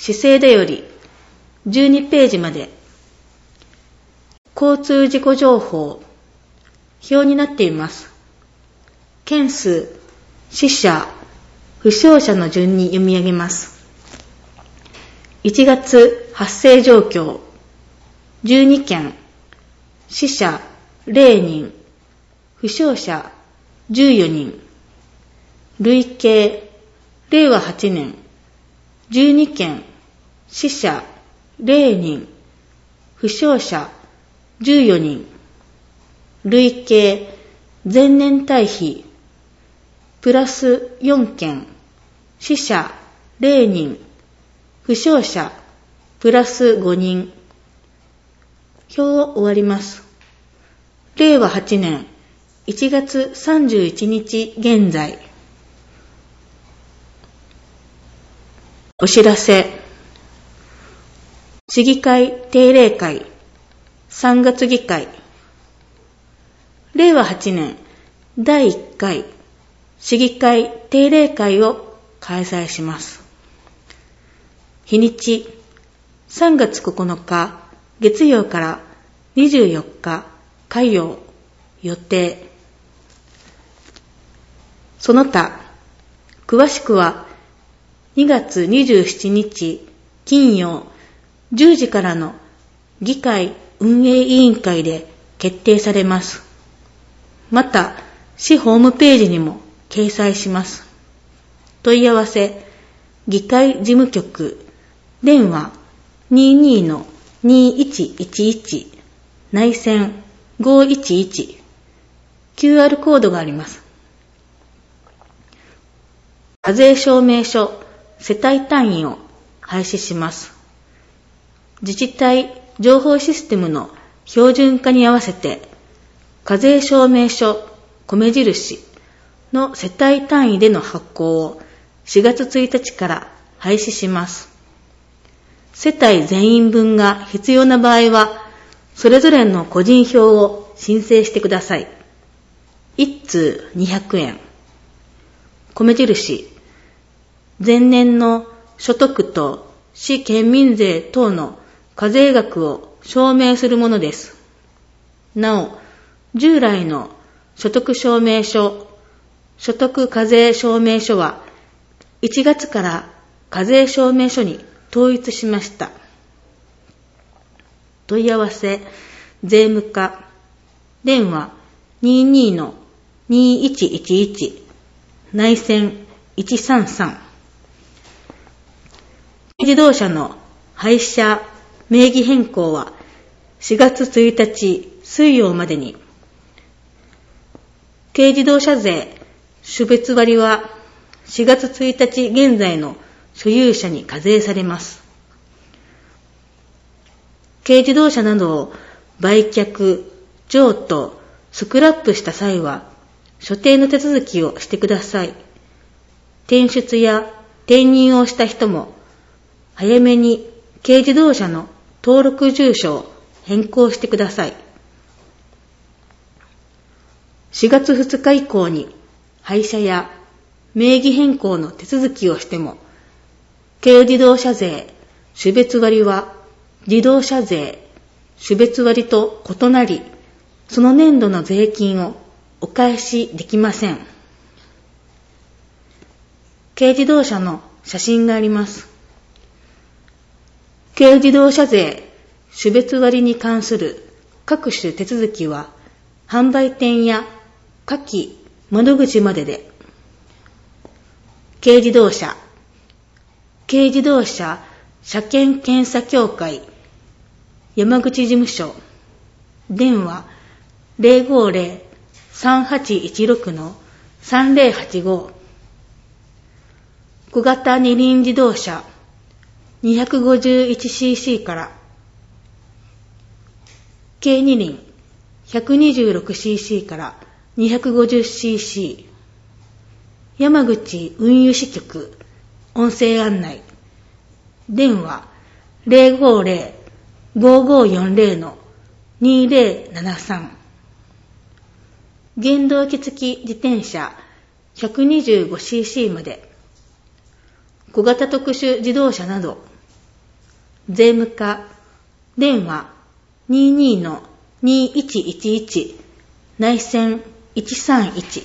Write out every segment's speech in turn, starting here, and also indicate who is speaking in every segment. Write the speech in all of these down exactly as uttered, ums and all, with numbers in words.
Speaker 1: 資生堂よりじゅうにページまで交通事故情報表になっています。件数、死者、負傷者の順に読み上げます。いちがつ発生状況じゅうにけん、死者れいにん、負傷者じゅうよにん、累計れいわはちねんじゅうにけん、死者れいにん、負傷者じゅうよにん、累計前年対比プラスよんけん、死者れいにん、負傷者プラスごにん。表を終わります。れいわはちねんいちがつさんじゅういちにち現在。お知らせ。市議会定例会さんがつ議会れいわはちねんだいいっかい市議会定例会を開催します。日にちさんがつここのか月曜からにじゅうよっか火曜予定。その他詳しくはにがつにじゅうしちにち金曜じゅうじからの議会運営委員会で決定されます。また市ホームページにも掲載します。問い合わせ議会事務局電話 にじゅうに にいちいちいち 内線ごいちいち キューアール コードがあります。課税証明書世帯単位を廃止します。自治体情報システムの標準化に合わせて課税証明書米印の世帯単位での発行をしがつついたちから廃止します。世帯全員分が必要な場合はそれぞれの個人票を申請してください。一通にひゃくえん。米印前年の所得と市県民税等の課税額を証明するものです。なお、従来の所得証明書、所得課税証明書はいちがつから課税証明書に統一しました。問い合わせ、税務課、電話 にじゅうに にいちいちいち 内線いちさんさん。自動車の廃車名義変更はしがつついたち水曜までに。軽自動車税種別割はしがつついたち現在の所有者に課税されます。軽自動車などを売却、譲渡、スクラップした際は所定の手続きをしてください。転出や転入をした人も早めに軽自動車の登録住所を変更してください。しがつふつか以降に廃車や名義変更の手続きをしても、軽自動車税種別割は自動車税種別割と異なり、その年度の税金をお返しできません。軽自動車の写真があります。軽自動車税種別割に関する各種手続きは販売店や下記窓口までで、軽自動車軽自動車車検検査協会山口事務所電話 ゼロごゼロ さんはちいちろく さんぜろはちご。小型二輪自動車 にひゃくごじゅういちシーシー から軽二輪 ひゃくにじゅうろくシーシー から にひゃくごじゅうシーシー。 山口運輸支局音声案内電話 ゼロごゼロ ごごよんゼロ にぜろななさん。原動機付き自転車 ひゃくにじゅうごシーシー まで、小型特殊自動車など税務課、電話 にじゅうにのにいちいちいち、内線いちさんいち。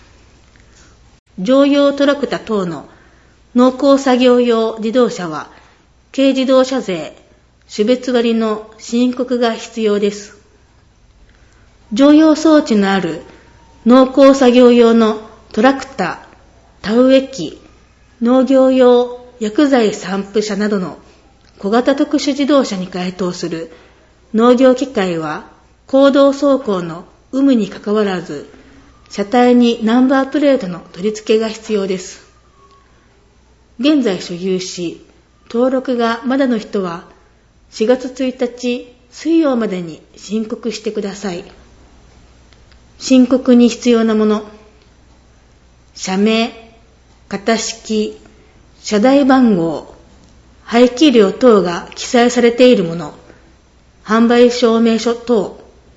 Speaker 1: 乗用トラクター等の農耕作業用自動車は、軽自動車税、種別割の申告が必要です。乗用装置のある農耕作業用のトラクター、田植え機、農業用薬剤散布車などの小型特殊自動車に該当する農業機械は、公道走行の有無にかかわらず、車体にナンバープレートの取り付けが必要です。現在所有し、登録がまだの人は、しがつついたち水曜までに申告してください。申告に必要なもの。社名、型式、車台番号、排気量等が記載されているもの、販売証明書等、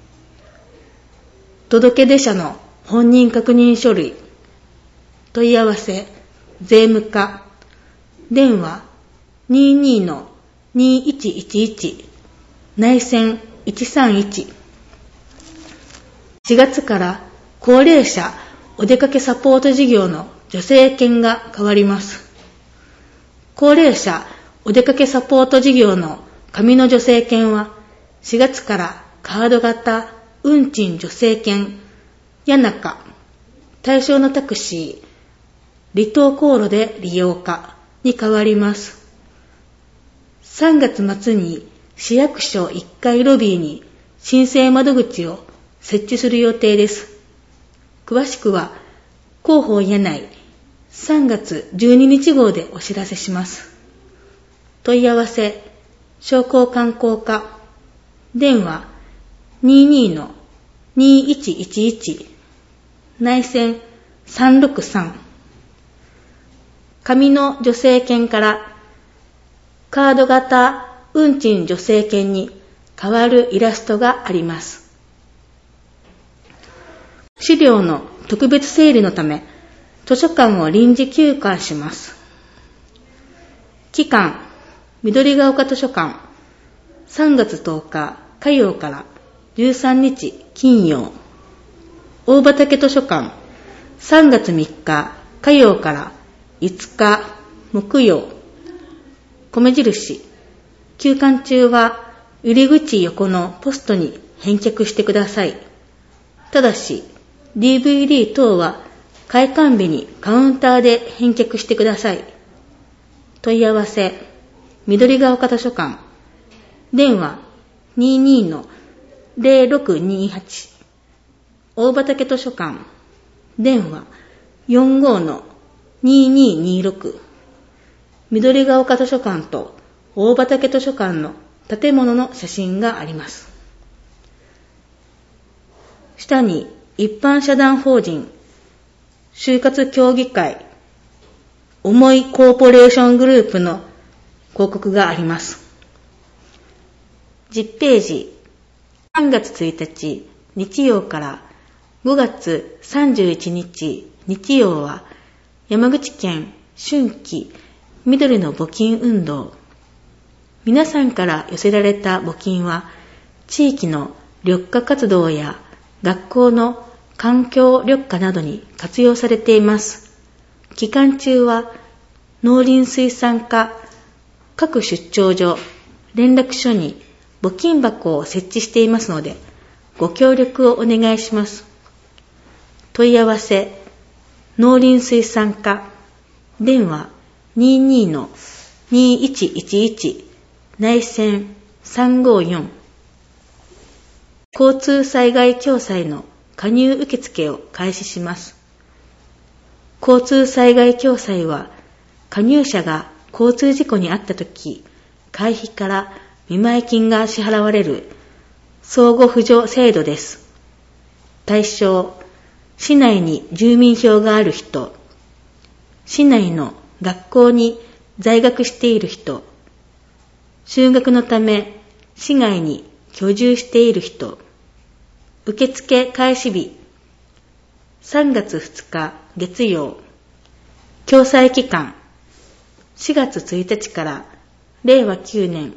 Speaker 1: 届出者の本人確認書類、問い合わせ、税務課、電話 にじゅうにのにいちいちいち、内線いちさんいち。しがつから高齢者お出かけサポート事業の助成金が変わります。高齢者お出かけサポート事業の紙の助成金はしがつからカード型運賃助成金やなか対象のタクシー離島航路で利用可に変わります。さんがつ末に市役所いっかいロビーに申請窓口を設置する予定です。詳しくは広報やないさんがつじゅうににち号でお知らせします。問い合わせ、商工観光課、電話 にじゅうにのにいちいちいち、内線さんろくさん。紙の助成金からカード型運賃助成金に変わるイラストがあります。資料の特別整理のため、図書館を臨時休館します。期間、緑が丘図書館、さんがつとおか火曜からじゅうさんにち金曜。大畑図書館、さんがつみっか火曜からいつか木曜。米印、休館中は入り口横のポストに返却してください。ただし、ディーブイディー 等は開館日にカウンターで返却してください。問い合わせ、緑が丘図書館、電話 にじゅうにのぜろろくにはち、大畑図書館、電話 よんじゅうごのにににろく、緑が丘図書館と大畑図書館の建物の写真があります。下に一般社団法人就活協議会思いコーポレーショングループの広告があります。じゅっページ、さんがつついたち日曜からごがつさんじゅういちにち日曜は山口県春季緑の募金運動。皆さんから寄せられた募金は地域の緑化活動や学校の環境緑化などに活用されています。期間中は農林水産課各出張所、連絡所に募金箱を設置していますので、ご協力をお願いします。問い合わせ、農林水産課、電話 にじゅうにのにいちいちいち、内線さんごよん。交通災害共済の加入受付を開始します。交通災害共済は、加入者が交通事故に遭ったとき、会費から見舞金が支払われる相互扶助制度です。対象、市内に住民票がある人、市内の学校に在学している人、就学のため市外に居住している人、受付開始日、さんがつふつか月曜、共済期間、しがつついたちかられいわきゅうねん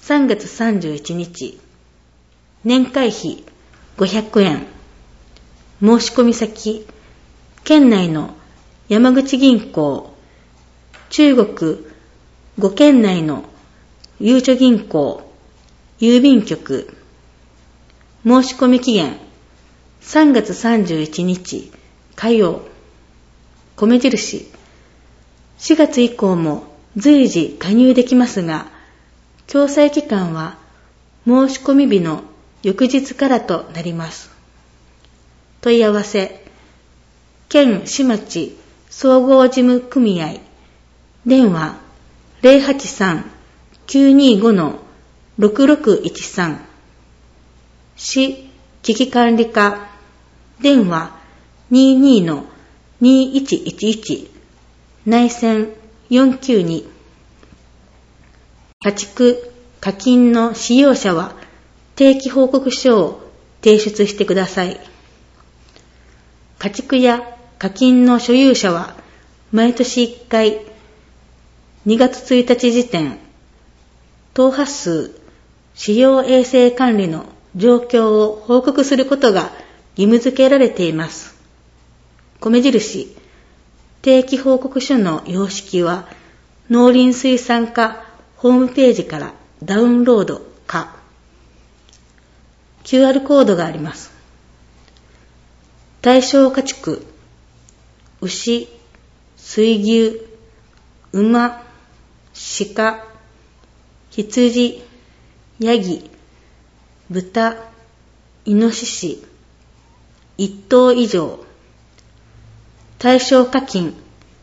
Speaker 1: さんがつさんじゅういちにち、年会費ごひゃくえん、申し込み先、県内の山口銀行、中国ご県内のゆうちょ銀行、郵便局、申し込み期限さんがつさんじゅういちにち火曜、米印、しがつ以降も随時加入できますが、共済期間は申し込み日の翌日からとなります。問い合わせ、県市町総合事務組合、電話 ゼロはちさん きゅうにご ろくろくいちさん、市危機管理課、電話 にじゅうに にいちいちいち、内線よんきゅうに、家畜、課金の使用者は定期報告書を提出してください。家畜や課金の所有者は毎年いっかいにがつついたち時点、頭波数、使用衛生管理の状況を報告することが義務付けられています。米印、定期報告書の様式は農林水産課ホームページからダウンロードか キューアール コードがあります。対象家畜、牛、水牛、馬、鹿、羊、ヤギ、豚、イノシシ、いっとう以上。対象家禽、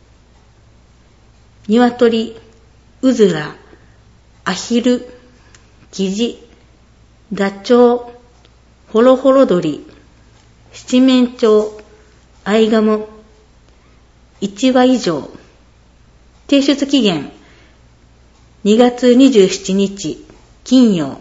Speaker 1: 鶏、うずら、アヒル、キジ、ダチョウ、ホロホロ鳥、七面鳥、アイガモ、いちわ以上。提出期限にがつにじゅうしちにち金曜。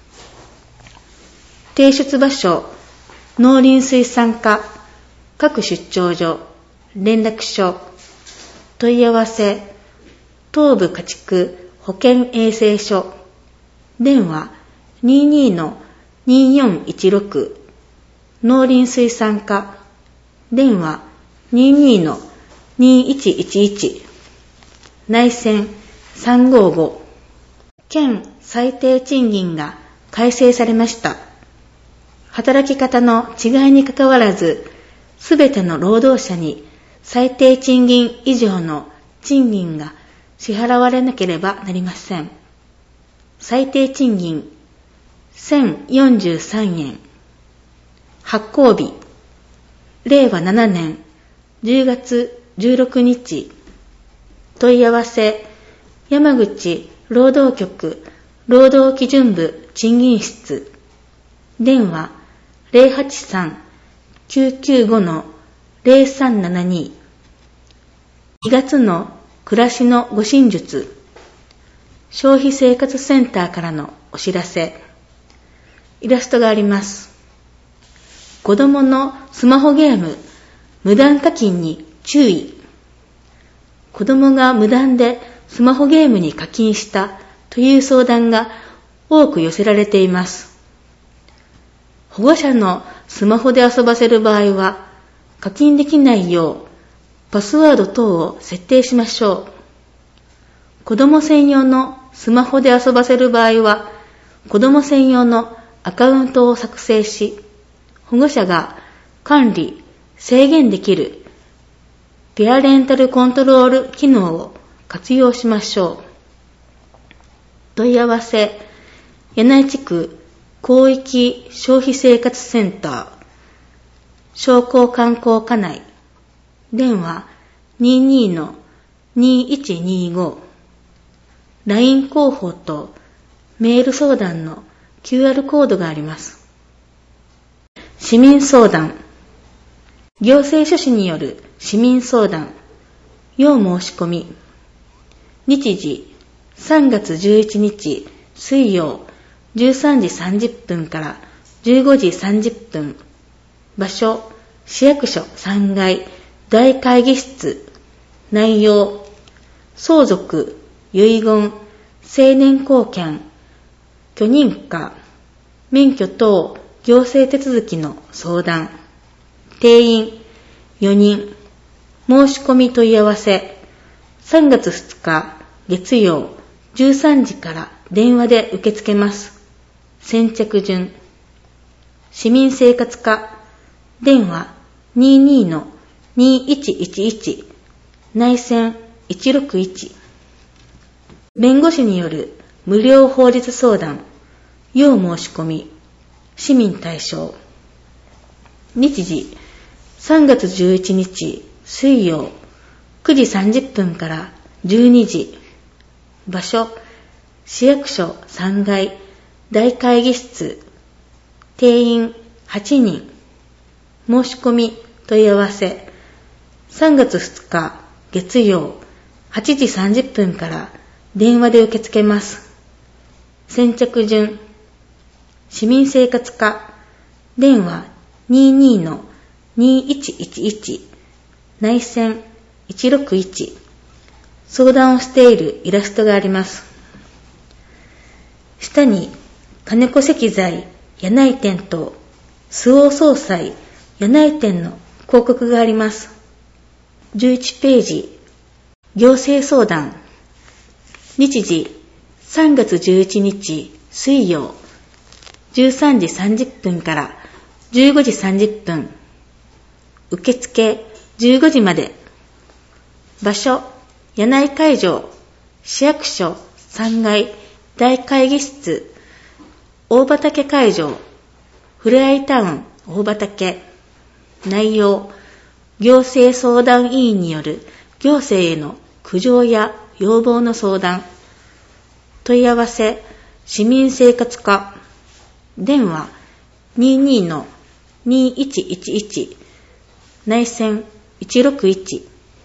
Speaker 1: 提出場所、農林水産課各出張所、連絡所。問い合わせ、東部家畜保健衛生所、電話 にじゅうに にじゅうよんいちろく、農林水産課、電話 にじゅうに にいちいちいち、内線さんごご。県最低賃金が改正されました。働き方の違いにかかわらず、すべての労働者に最低賃金以上の賃金が支払われなければなりません。最低賃金せんよんじゅうさんえん。発行日、れいわななねんじゅうがつじゅうろくにち。問い合わせ、山口労働局労働基準部賃金室。電話 ゼロはちさん きゅうきゅうご ゼロさんななに。にがつの暮らしの護身術、消費生活センターからのお知らせ。イラストがあります。子供のスマホゲーム、無断課金に注意。子供が無断でスマホゲームに課金したという相談が多く寄せられています。保護者のスマホで遊ばせる場合は、課金できないようパスワード等を設定しましょう。子供専用のスマホで遊ばせる場合は、子供専用のアカウントを作成し、保護者が管理、制限できるペアレンタルコントロール機能を活用しましょう。問い合わせ、柳井地区広域消費生活センター、商工観光課内、電話 にじゅうに にいちにご。ライン 広報とメール相談の キューアール コードがあります。市民相談。行政書士による市民相談。要申し込み。日時、さんがつじゅういちにち水曜じゅうさんじさんじゅっぷんからじゅうごじさんじゅっぷん。場所、市役所さんがい大会議室。内容、相続、遺言、成年後見、 許認可、免許等行政手続きの相談、定員よにん、申し込み問い合わせ、さんがつふつか月曜じゅうさんじから電話で受け付けます。先着順。市民生活課、電話 にじゅうにのにいちいちいち、内線いちろくいち。弁護士による無料法律相談、要申し込み、市民対象。日時、さんがつじゅういちにち水曜くじさんじゅっぷんからじゅうにじ。場所、市役所さんがい大会議室。定員はちにん。申し込み問い合わせ、さんがつふつか月曜はちじさんじゅっぷんから電話で受け付けます。先着順。市民生活課、電話 にじゅうにのにいちいちいち、内線いちろくいち。相談をしているイラストがあります。下に金子石材柳井店と周防総裁柳井店の広告があります。じゅういちページ、行政相談。日時、さんがつじゅういちにち水曜じゅうさんじさんじゅっぷんからじゅうごじさんじゅっぷん。受付じゅうごじまで。場所、柳井会場、市役所さんがい大会議室、大畑会場、ふれあいタウン大畑。内容、行政相談委員による行政への苦情や要望の相談。問い合わせ、市民生活課。電話 にじゅうにのにいちいちいち、内線いちろくいち。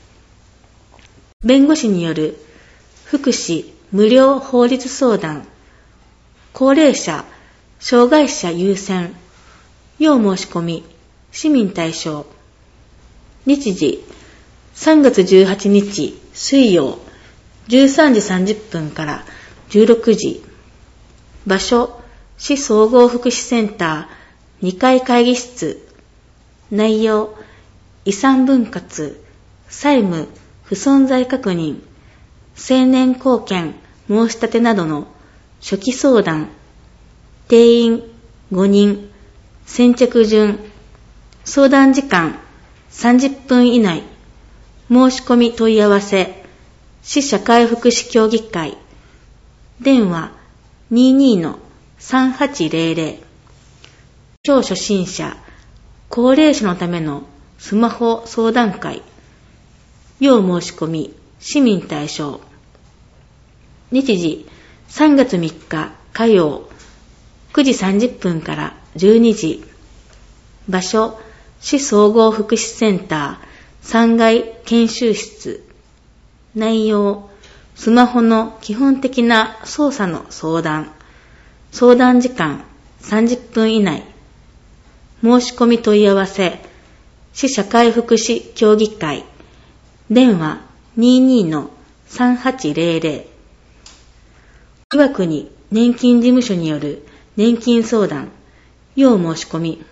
Speaker 1: 弁護士による福祉無料法律相談。高齢者、障害者優先。要申し込み、市民対象。日時、さんがつじゅうはちにち水曜じゅうさんじさんじゅっぷんからじゅうろくじ。場所、市総合福祉センターにかい会議室。内容、遺産分割、債務不存在確認、成年後見申し立てなどの初期相談。定員ごにん。先着順。相談時間さんじゅっぷん以内。申し込み問い合わせ、市社会福祉協議会。電話 にじゅうにのさんはちぜろぜろ。超初心者、高齢者のためのスマホ相談会。要申し込み、市民対象。日時、さんがつみっか火曜くじさんじゅっぷんからじゅうにじ。場所、市総合福祉センターさんがい研修室。内容、スマホの基本的な操作の相談。相談時間さんじゅっぷん以内。申し込み問い合わせ、市社会福祉協議会。電話 にじゅうにのさんはちぜろぜろ。岩国年金事務所による年金相談。要申し込み。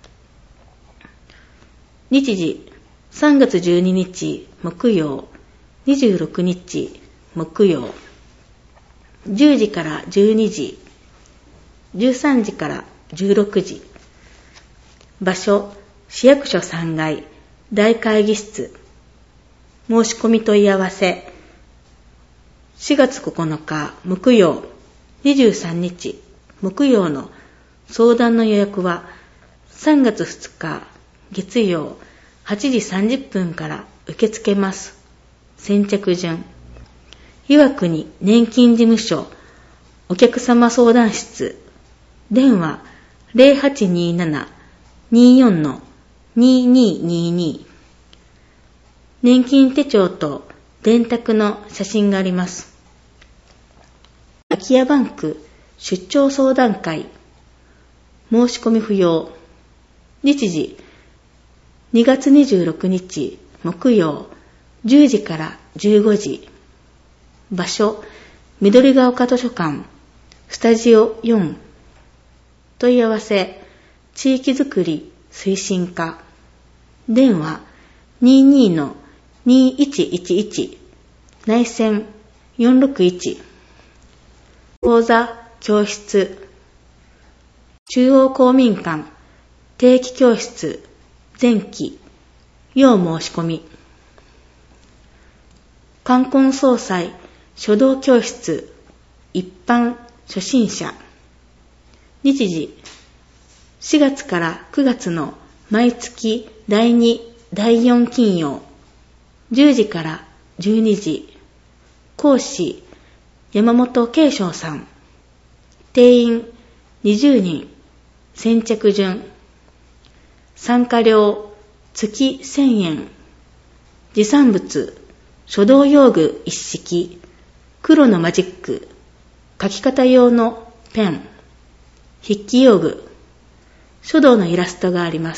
Speaker 1: 日時、さんがつじゅうににち木曜にじゅうろくにち木曜じゅうじからじゅうにじ、じゅうさんじからじゅうろくじ。場所、市役所さんがい大会議室。申し込み問い合わせ、しがつここのか木曜にじゅうさんにち木曜の相談の予約はさんがつふつか月曜はちじさんじゅっぷんから受け付けます。先着順。岩国年金事務所お客様相談室。電話 ゼロはちにーなな にーよん のにーにーにーにー。年金手帳と電卓の写真があります。空き家バンク出張相談会。申し込み不要。日時、にがつにじゅうろくにち木曜じゅうじからじゅうごじ。場所、緑が丘図書館スタジオよん。問い合わせ、地域づくり推進課。電話 にじゅうに の にいちいちいち、内線よんろくいち。講座教室、中央公民館定期教室前期要申し込み。冠婚葬祭書道教室一般初心者。日時しがつからくがつの毎月だいに、だいよん金曜じゅうじからじゅうにじ。講師山本慶章さん。定員にじゅうにん。先着順。参加料月せんえん。持参物書道用具一式、黒のマジック、書き方用のペン、筆記用具、書道のイラストがあります。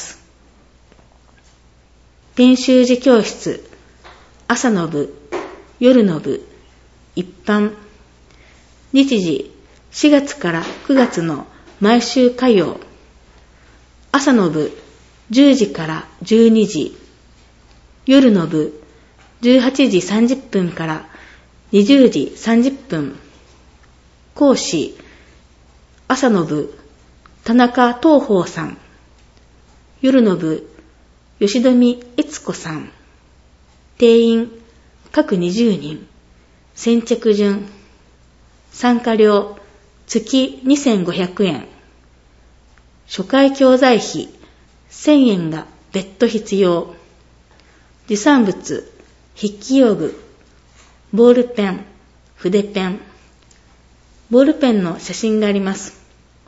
Speaker 1: 編集時教室、朝の部、夜の部、一般。日時しがつからくがつの毎週火曜。朝の部じゅうじからじゅうにじ。夜の部じゅうはちじさんじゅっぷんからにじゅうじさんじゅっぷん。講師朝の部田中東宝さん。夜の部吉富悦子さん。定員各にじゅうにん。先着順。参加料月にせんごひゃくえん。初回教材費せんえんが別途必要。持参物筆記用具、ボールペン、筆ペン。ボールペンの写真があります。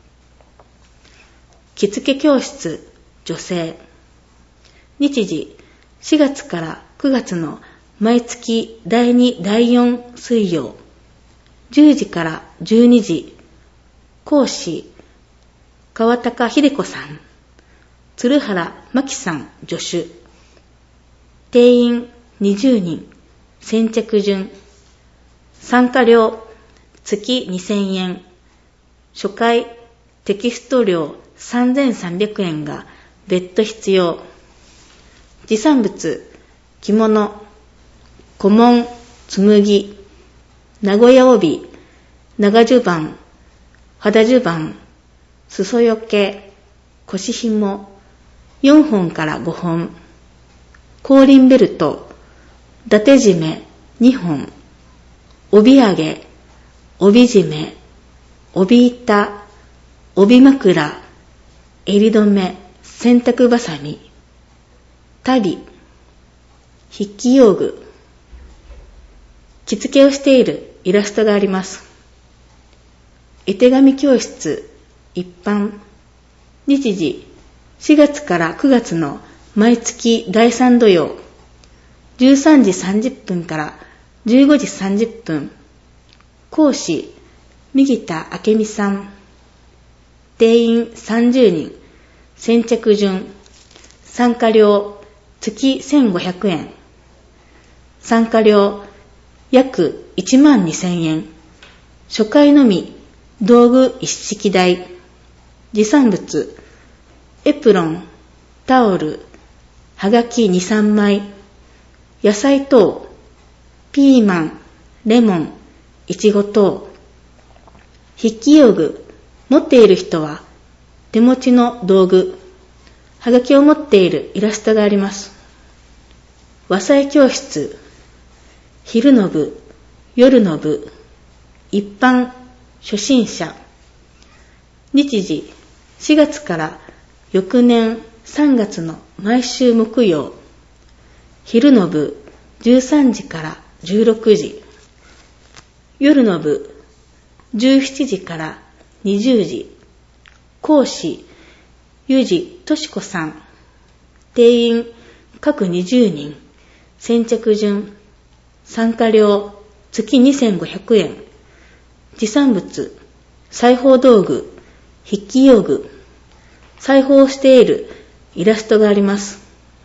Speaker 1: 着付け教室女性。日時しがつからくがつの毎月だいに、だいよん水曜じゅうじからじゅうにじ。講師川高秀子さん。鶴原真希さん助手。定員にじゅうにん。先着順。参加料月にせんえん。初回テキスト料さんぜんさんびゃくえんが別途必要。持参物着物、小紋、紬、名古屋帯、長襦袢、肌襦袢、裾よけ、腰紐よんほんからごほん。後輪ベルト、伊達締めにほん。帯揚げ、帯締め、帯板、帯枕、襟留め、洗濯ばさみ、足袋、筆記用具。着付けをしているイラストがあります。絵手紙教室一般。日時しがつからくがつの毎月だいさん土曜じゅうさんじさんじゅっぷんからじゅうごじさんじゅっぷん。講師右田明美さん。定員さんじゅうにん。先着順。参加料月せんごひゃくえん。参加料約いちまんにせんえん。初回のみ道具一式代。持参物エプロン、タオル、はがきに、さんまい。野菜等ピーマン、レモン、いちご等。筆記用具持っている人は手持ちの道具、はがきを持っているイラストがあります。和裁教室昼の部、夜の部、一般初心者。日時しがつから翌年さんがつの毎週木曜。昼の部じゅうさんじからじゅうろくじ。夜の部じゅうしちじからにじゅうじ。講師ゆじとしこさん。定員各にじゅうにん。先着順。参加料月にせんごひゃくえん。持参物裁縫道具、筆記用具。裁縫をしているイラストがあります。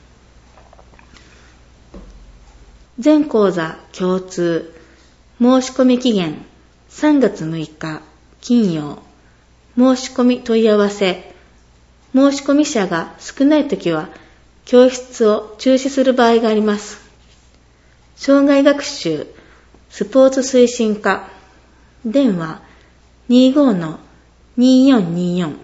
Speaker 1: 全講座共通。申し込み期限さんがつむいか金曜、申し込み問い合わせ。申し込み者が少ないときは、教室を中止する場合があります。障害学習、スポーツ推進課。電話 にじゅうごのにじゅうよんにじゅうよん。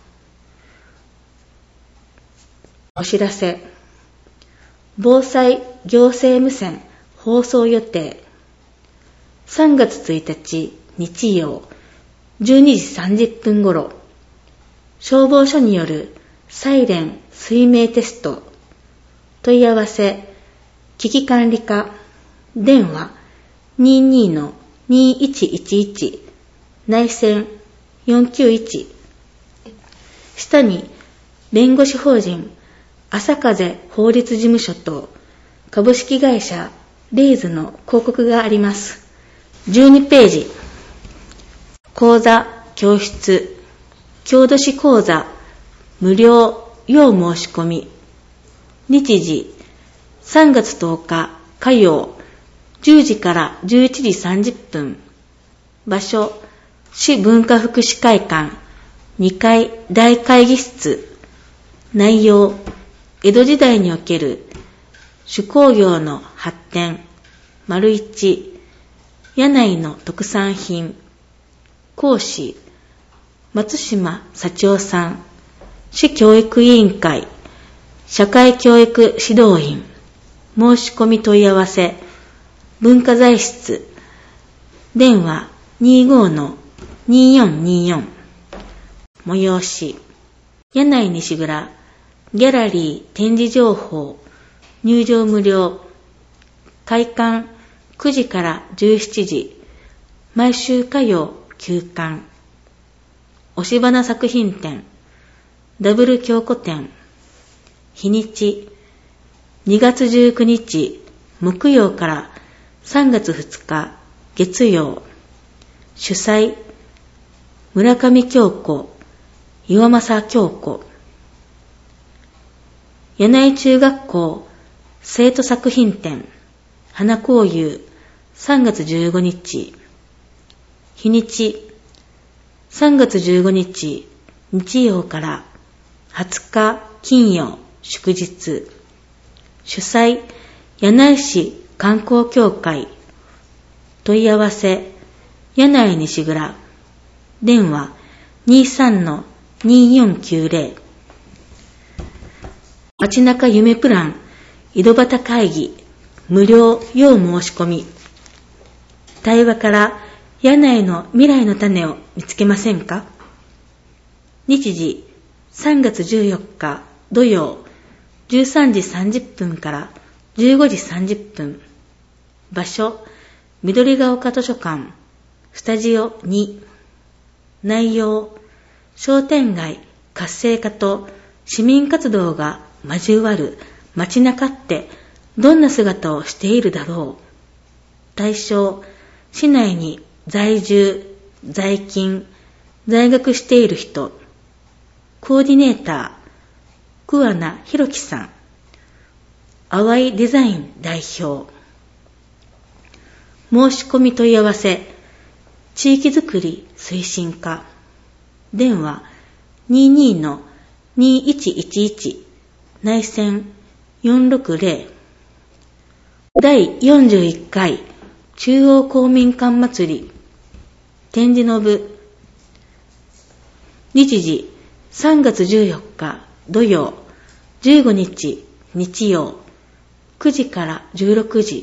Speaker 1: お知らせ。防災行政無線放送予定。さんがつついたち日曜じゅうにじさんじゅっぷん頃、消防署によるサイレン水命テスト。問い合わせ、危機管理課。電話 にじゅうにのにじゅういちいちいち。内線よんきゅういち。下に弁護士法人朝風法律事務所と株式会社レイズの広告があります。じゅうにページ。講座、教室、郷土史講座、無料、要申し込み。日時、さんがつとおか火曜、じゅうじからじゅういちじさんじゅっぷん。場所、市文化福祉会館、にかい大会議室。内容、江戸時代における手工業の発展、丸一、柳井の特産品。講師、松島幸男さん、市教育委員会、社会教育指導員。申し込み問い合わせ、文化財室。電話 にじゅうごのにじゅうよんにじゅうよん。催し、柳井西蔵、ギャラリー展示情報、入場無料。開館くじからじゅうしちじ、毎週火曜休館。押し花作品展、ダブル京子展。日にち、にがつじゅうくにち木曜からさんがつふつか月曜。主催、村上京子、岩政京子。柳井中学校生徒作品展、花交友さんがつじゅうごにち。日にち、さんがつじゅうごにち日曜からはつか金曜祝日。主催、柳井市観光協会。問い合わせ、柳井西蔵。電話 にじゅうさんのにじゅうよんきゅうぜろ。街中夢プラン井戸端会議、無料要申し込み。対話から柳井の未来の種を見つけませんか？日時、さんがつじゅうよっか土曜、じゅうさんじさんじゅっぷんからじゅうごじさんじゅっぷん。場所、緑が丘図書館、スタジオに。内容、商店街活性化と市民活動が交わる街中ってどんな姿をしているだろう。対象、市内に在住、在勤、在学している人。コーディネーター、桑名博樹さん。淡いデザイン代表。申し込み問い合わせ、地域づくり推進課。電話 にじゅうにのにじゅういちいちいち。内線よんろくぜろ。だいよんじゅういっかい中央公民館祭り。展示の部。日時、さんがつじゅうよっか土曜、じゅうごにち日曜、くじからじゅうろくじ。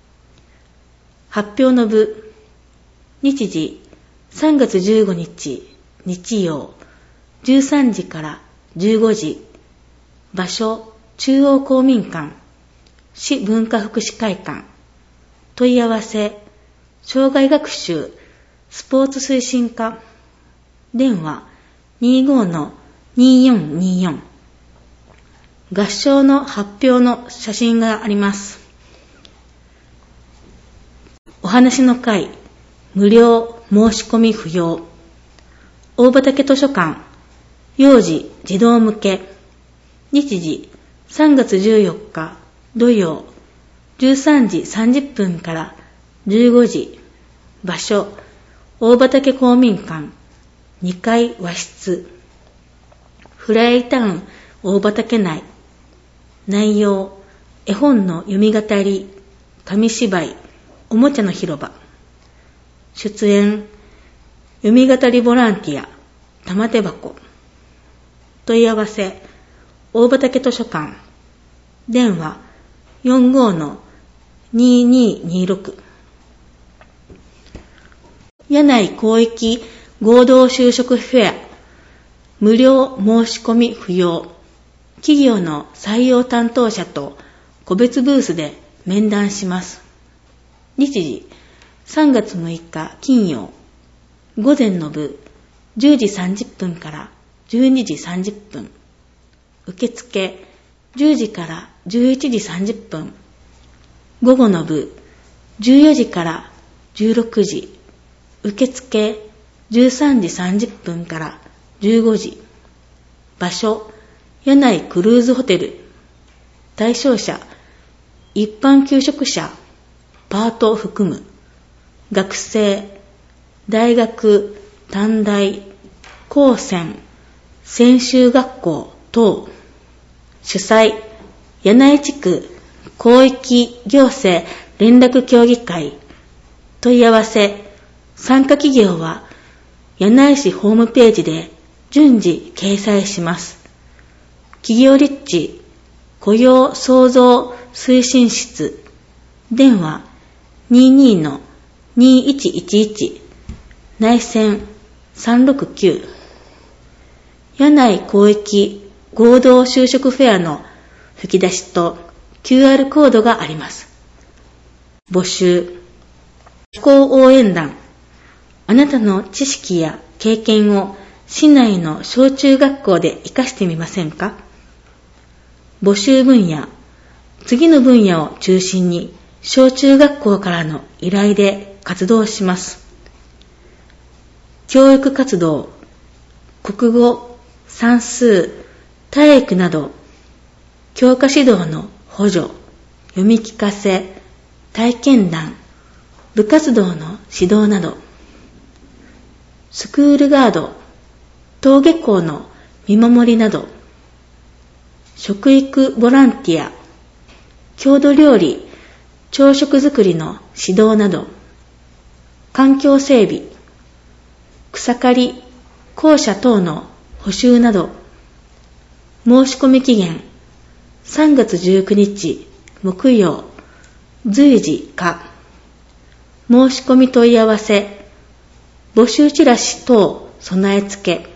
Speaker 1: 発表の部。日時、さんがつじゅうごにち日曜、じゅうさんじからじゅうごじ。場所、中央公民館、市文化福祉会館。問い合わせ、障害学習スポーツ推進課。電話 にじゅうごのにじゅうよんにじゅうよん。合唱の発表の写真があります。お話の会、無料申し込み不要。大畑図書館、幼児児童向け。日時、さんがつじゅうよっか土曜、じゅうさんじさんじゅっぷんからじゅうごじ。場所、大畑公民館にかい和室。フライタウン大畑内。内容、絵本の読み語り、紙芝居、おもちゃの広場。出演、読み語りボランティア、玉手箱。問い合わせ、大畑図書館。電話、よんごー にーにーにーろく。柳井広域合同就職フェア、無料申し込み不要。企業の採用担当者と個別ブースで面談します。日時、さんがつむいか金曜。午前の部、じゅうじさんじゅっぷんからじゅうにじさんじゅっぷん。受付、じゅうじからじゅういちじさんじゅっぷん。午後の部、じゅうよじからじゅうろくじ。受付、じゅうさんじさんじゅっぷんからじゅうごじ。場所、柳井クルーズホテル。対象者、一般求職者、パートを含む。学生、大学、短大、高専、専修学校等。主催、柳井地区広域行政連絡協議会。問い合わせ、参加企業は柳井市ホームページで順次掲載します。企業立地、雇用創造推進室。電話 にーにーのにーいちいちいち。内線さんろくきゅう。柳井広域合同就職フェアの吹き出しと キューアール コードがあります。募集。非行応援団。あなたの知識や経験を市内の小中学校で活かしてみませんか？募集分野。次の分野を中心に小中学校からの依頼で活動します。教育活動、国語、算数、体育など、教科指導の補助、読み聞かせ、体験談、部活動の指導など、スクールガード、登下校の見守りなど、食育ボランティア、郷土料理、朝食作りの指導など、環境整備、草刈り、校舎等の補修など、申し込み期限、さんがつじゅうくにち木曜、随時可。申し込み問い合わせ、募集チラシ等備え付け。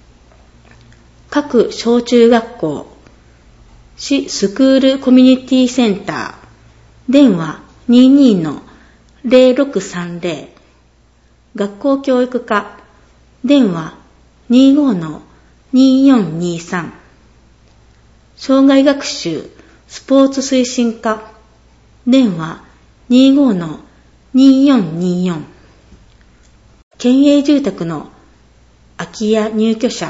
Speaker 1: 各小中学校、市スクールコミュニティセンター、電話 にーにーのぜろろくさんぜろ。学校教育課、電話 にーごーのにーよんにーさん。障害学習スポーツ推進課、電話 にーごーのにーよんにーよん。県営住宅の空き家入居者。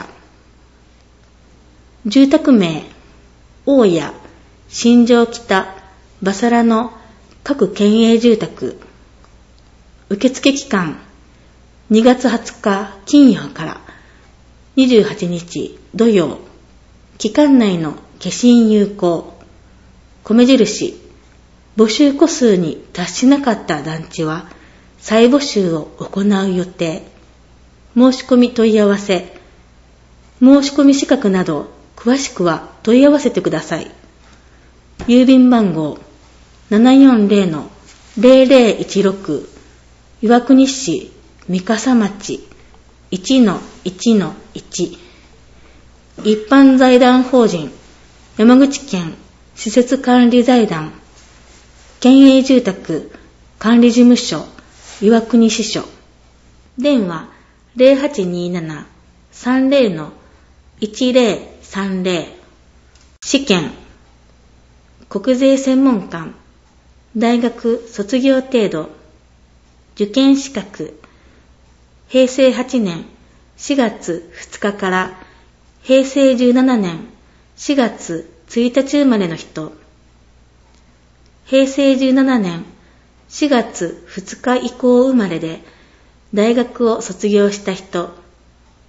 Speaker 1: 住宅名、大谷、新庄北、バサラの各県営住宅。受付期間、にがつはつか金曜からにじゅうはちにち土曜。期間内の消印有効。米印、募集個数に達しなかった団地は再募集を行う予定。申し込み問い合わせ。申し込み資格など詳しくは問い合わせてください。郵便番号 ななよんぜろのぜろぜろいちろく 岩国市三笠町 いちのいちのいち。一般財団法人山口県施設管理財団県営住宅管理事務所岩国支所。電話 ぜろはちにーなな さんぜろのいちぜろさんぜろ。試験、国税専門官、大学卒業程度、受験資格、へいせいはちねんしがつふつかからへいせいじゅうななねんしがつついたち生まれの人、へいせいじゅうななねんしがつふつか以降生まれで大学を卒業した人、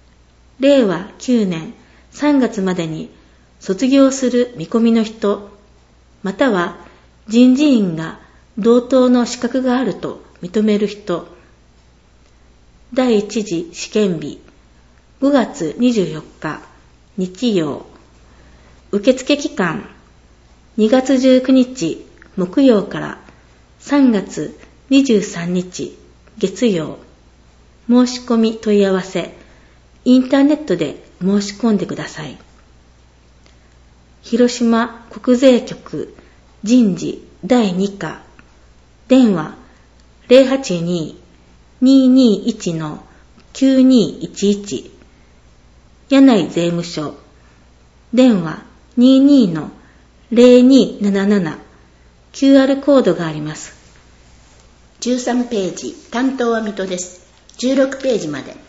Speaker 1: れいわきゅうねんさんがつまでに卒業する見込みの人、または人事院が同等の資格があると認める人。第一次試験日、ごがつにじゅうよっか、日曜。受付期間、にがつじゅうくにち木曜からさんがつにじゅうさんにち月曜。申し込み問い合わせ、インターネットで申し込んでください。広島国税局人事だいに課、電話 ゼロはちにー にーにーいち きゅうにーいちいち、柳井税務署、電話 にーにー ゼロにーなななな、キューアール コードがあります。
Speaker 2: じゅうさんページ、担当は水戸です。じゅうろくページまで。